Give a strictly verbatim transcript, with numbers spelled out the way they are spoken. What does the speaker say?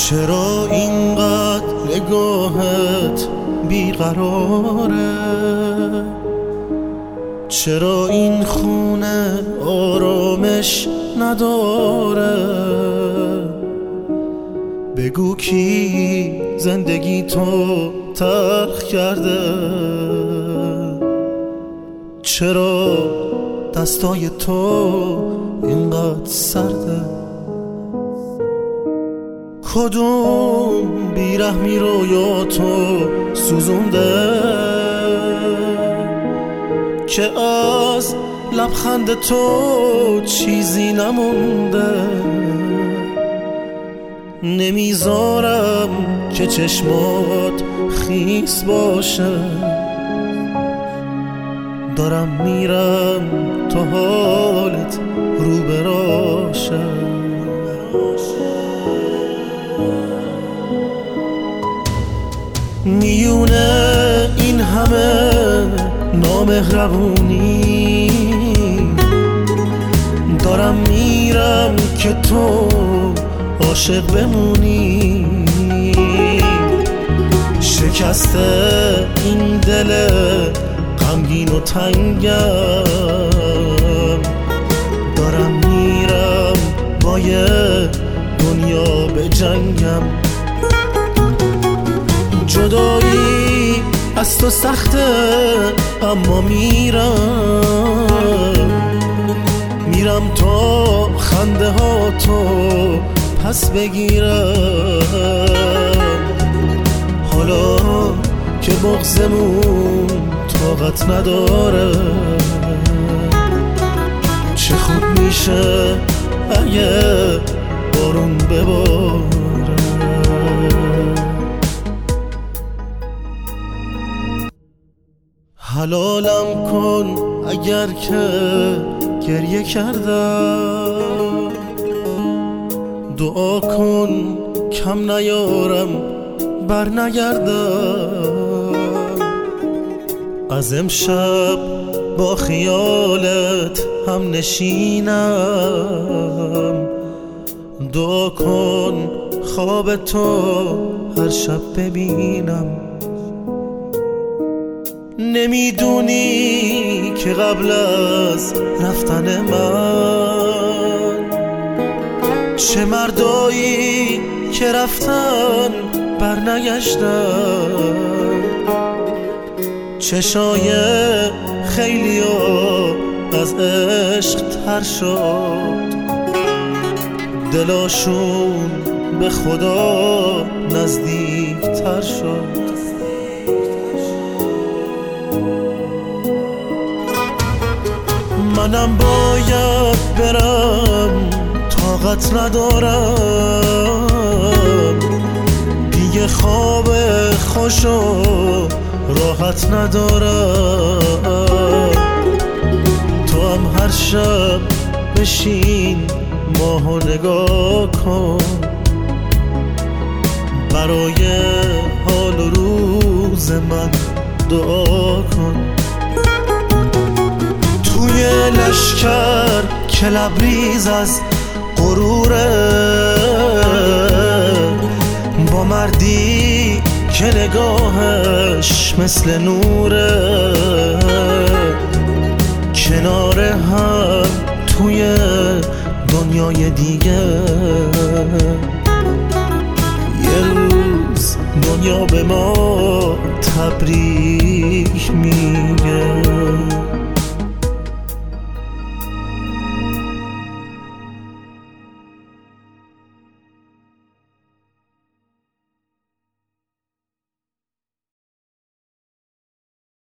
چرا اینقدر نگاهت بیقراره؟ چرا این خونه آرامش نداره؟ بگو کی زندگی تو تلخ کرده؟ چرا دستای تو اینقدر سرده؟ کدوم بیرحمی رویا تو سوزونده که از لبخند تو چیزی نمونده؟ نمیذارم که چشمات خیس باشه، دارم میرم تا حالت رو براشه. میونه این همه نامهربونی، دارم میرم که تو عاشق بمونی. شکسته این دل غمگین و تنگم، دارم میرم با یه دنیا به جنگم. جدایی از تو سخته اما میرم، میرم تا خنده ها تو پس بگیرم. حالا که بغضمون طاقت نداره، چه خوب میشه اگه بارون بباره. حلالم کن اگر که گریه کردم، دعا کن کم نیارم بر نگردم. از امشب با خیالت هم نشینم، دعا کن خواب تو هر شب ببینم. نمیدونی که قبل از رفتن من چه مردایی که رفتن برنگشتن، چشای خیلی ها از عشق تر شد، دلاشون به خدا نزدیک تر شد. منم باید برم، طاقت ندارم دیگه، خواب خوش و راحت ندارم. تو هم هر شب بشین ماهو نگاه کن، برای حال و روز من دعا کن. توی لشکر که لبریز از غروره، با مردی که نگاهش مثل نوره، کنار هم توی دنیای دیگه. یه روز دنیا به ما تبریک میگه.